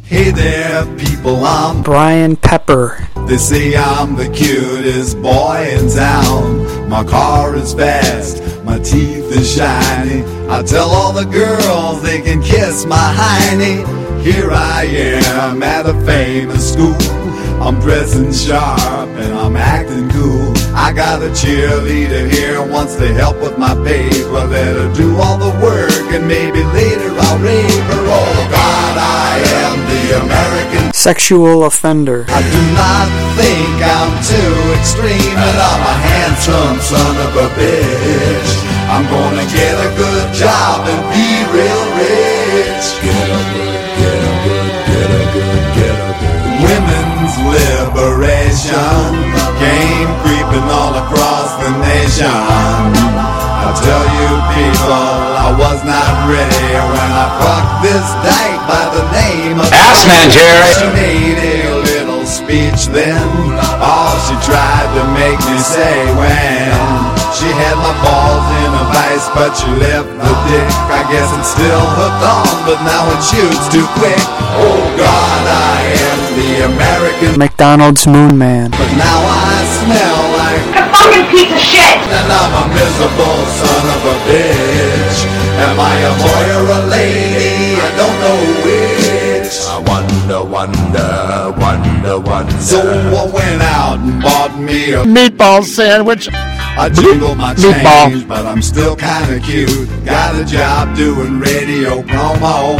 Hey there, people, I'm Brian Pepper. They say I'm the cutest boy in town. My car is fast, my teeth is shiny. I tell all the girls they can kiss my hiney. Here I am at a famous school. I'm dressing sharp and I'm acting cool. I got a cheerleader here, wants to help with my paper. Let her do all the work and maybe later I'll rape her. Oh God, I am the American Sexual offender. I do not think I'm too extreme, and I'm a handsome son of a bitch. I'm gonna get a good job and be real rich. Get a good, get a good, get a good, get a good. Women's liberation came creeping all across the nation. I tell you people, I was not ready when I fucked this dyke by the name of Assman, Jerry. She made a little speech then. All she tried to make me say when she had my balls in a vice, but she left the dick. I guess it's still hooked on, but now it shoots too quick. Oh God, I am the American McDonald's Moon Man. but now I smell like A fucking piece of shit! and I'm a miserable son of a bitch. Am I a boy or a lady? I don't know which. I wonder, wonder, wonder, wonder. So I went out and bought me a Meatball sandwich. I jingle my Meatball. change, but I'm still kinda cute. Got a job doing radio promo,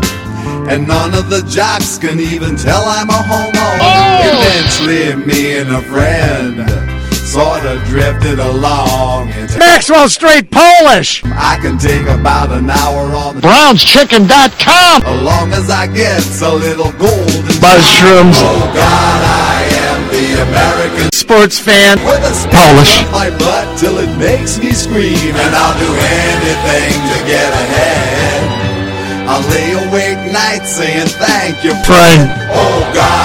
and none of the jocks can even tell I'm a homo. Eventually me and a friend sorta drifted along. Maxwell Street Polish. I can take about an hour on the BrownsChicken.com. as long as I get a little golden Mushrooms. Oh God, I am the American Sports fan. with a spit Polish. up my butt till it makes me scream, and I'll do anything to get ahead. I'll lay awake nights saying thank you, Friend. Oh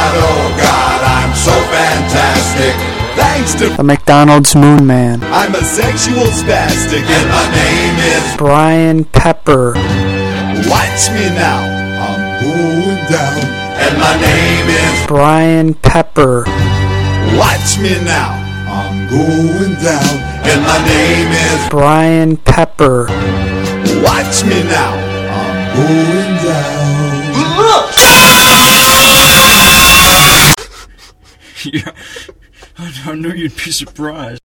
God, I'm so fantastic. Thanks to The McDonald's Moon Man. I'm a sexual spastic, and my name is Brian Pepper. Watch me now, I'm going down, and my name is Brian Pepper. Watch me now, I'm going down, and my name is Brian Pepper. Watch me now, I'm going down. Yeah, I knew you'd be surprised.